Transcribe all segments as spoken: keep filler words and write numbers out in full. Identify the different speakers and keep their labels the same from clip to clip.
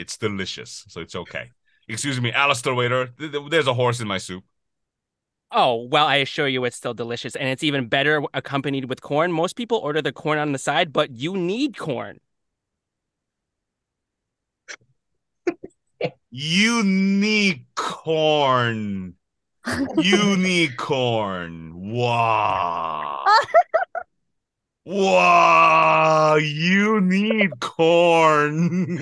Speaker 1: It's delicious, so it's okay. Excuse me, Alistair waiter. There's a horse in my soup.
Speaker 2: Oh, well, I assure you it's still delicious, and it's even better accompanied with corn. Most people order the corn on the side, but you need corn.
Speaker 1: Unicorn. Unicorn. Wow. Wow. You need corn.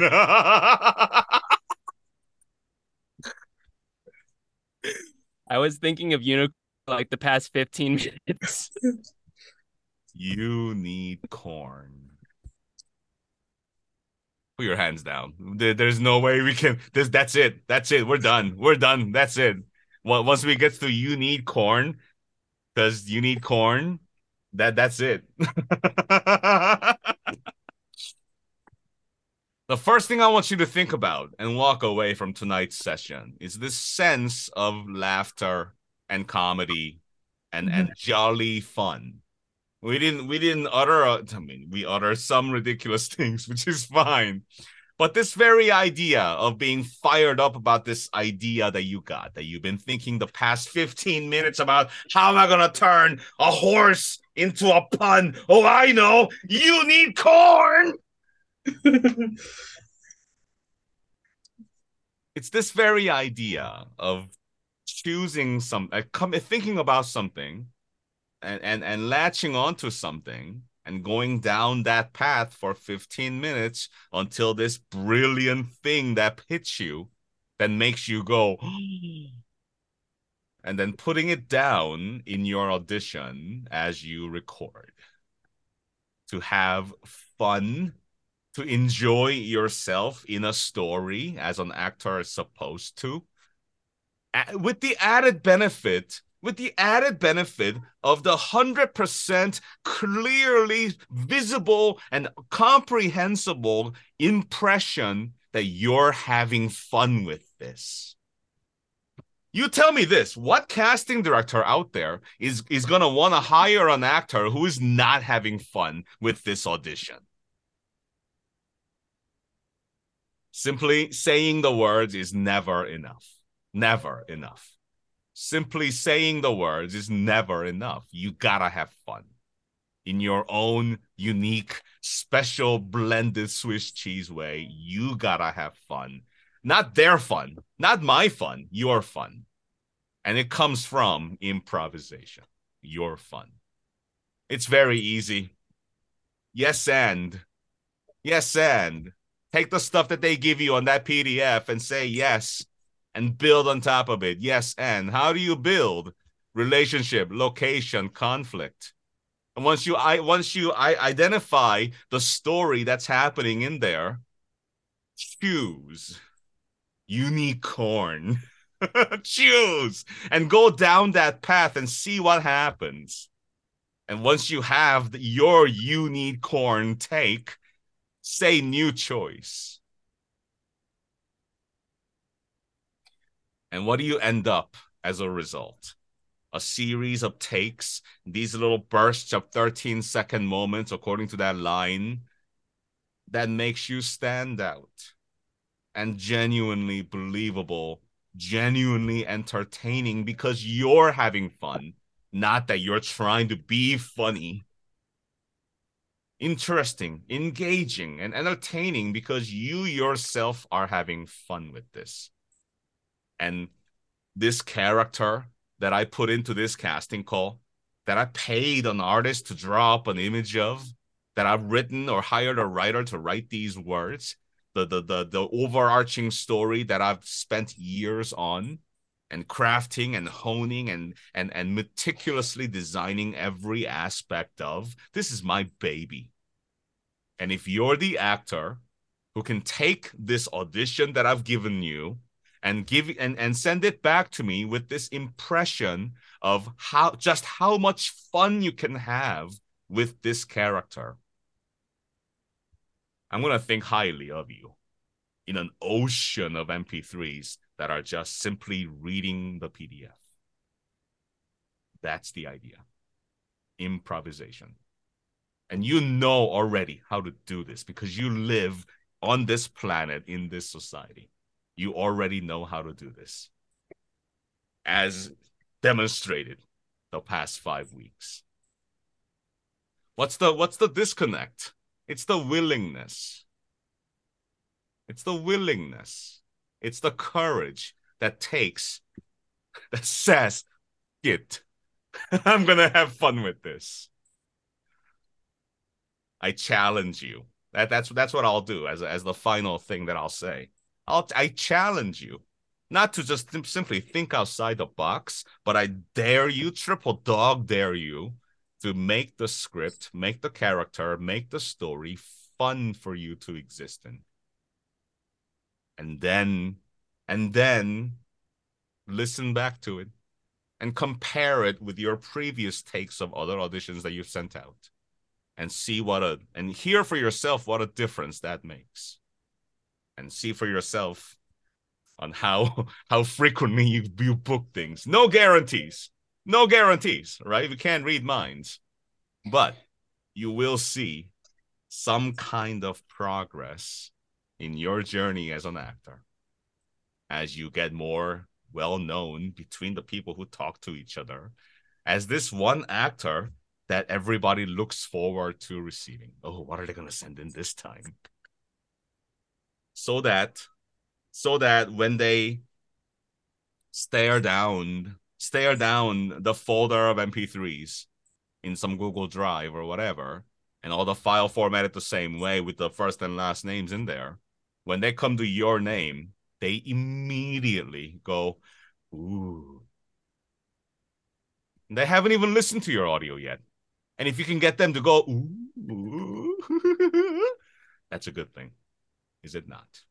Speaker 2: I was thinking of unicorn like the past fifteen minutes.
Speaker 1: You need corn. Put your hands down. There, there's no way we can. This, that's it. That's it. We're done. We're done. That's it. Once we get to you need corn, because you need corn, that that's it. The first thing I want you to think about and walk away from tonight's session is this sense of laughter and comedy and and jolly fun. We didn't we didn't utter a, I mean we utter some ridiculous things, which is fine. But this very idea of being fired up about this idea that you got, that you've been thinking the past fifteen minutes about, how am I going to turn a horse into a pun? Oh, I know. You need corn. It's this very idea of choosing some, uh, come, thinking about something and, and, and latching onto something and going down that path for fifteen minutes until this brilliant thing that hits you that makes you go, and then putting it down in your audition as you record to have fun, to enjoy yourself in a story as an actor is supposed to, with the added benefit with the added benefit of the one hundred percent clearly visible and comprehensible impression that you're having fun with this. You tell me this, what casting director out there is, is going to want to hire an actor who is not having fun with this audition? Simply saying the words is never enough. Never enough. Simply saying the words is never enough. You gotta have fun in your own unique, special, blended Swiss cheese way. You gotta have fun. Not their fun, not my fun, your fun. And it comes from improvisation, your fun. It's very easy. Yes, and. Yes, and. Take the stuff that they give you on that P D F and say yes and build on top of it. Yes, and how do you build? Relationship, location, conflict. And once you I once you I identify the story that's happening in there, choose unicorn. Choose and go down that path and see what happens. And once you have the, your unicorn take, say new choice. And what do you end up as a result? A series of takes, these little bursts of thirteen second moments, according to that line, that makes you stand out and genuinely believable, genuinely entertaining because you're having fun, not that you're trying to be funny. Interesting, engaging, and entertaining because you yourself are having fun with this. And this character that I put into this casting call, that I paid an artist to draw up an image of, that I've written or hired a writer to write these words, the the the, the overarching story that I've spent years on and crafting and honing and and and meticulously designing every aspect of, this is my baby. And if you're the actor who can take this audition that I've given you and give and, and send it back to me with this impression of how just how much fun you can have with this character, I'm going to think highly of you in an ocean of M P threes that are just simply reading the P D F. That's the idea. Improvisation. And you know already how to do this because you live on this planet, in this society. You already know how to do this, as demonstrated the past five weeks. What's the what's the disconnect? It's the willingness. It's the willingness. It's the courage that takes, that says, it. I'm gonna have fun with this. I challenge you. That that's that's what I'll do as as the final thing that I'll say. I'll I challenge you, not to just th- simply think outside the box, but I dare you, triple dog dare you, to make the script, make the character, make the story fun for you to exist in. And then, and then listen back to it and compare it with your previous takes of other auditions that you've sent out, and see what a, and hear for yourself what a difference that makes. And see for yourself on how how frequently you, you book things. No guarantees. No guarantees, right? We can't read minds. But you will see some kind of progress in your journey as an actor as you get more well-known between the people who talk to each other as this one actor that everybody looks forward to receiving. Oh, what are they going to send in this time? So that, so that when they stare down, stare down the folder of M P threes in some Google Drive or whatever, and all the file formatted the same way with the first and last names in there, when they come to your name, they immediately go, ooh. They haven't even listened to your audio yet. And if you can get them to go, ooh, ooh that's a good thing. Is it not?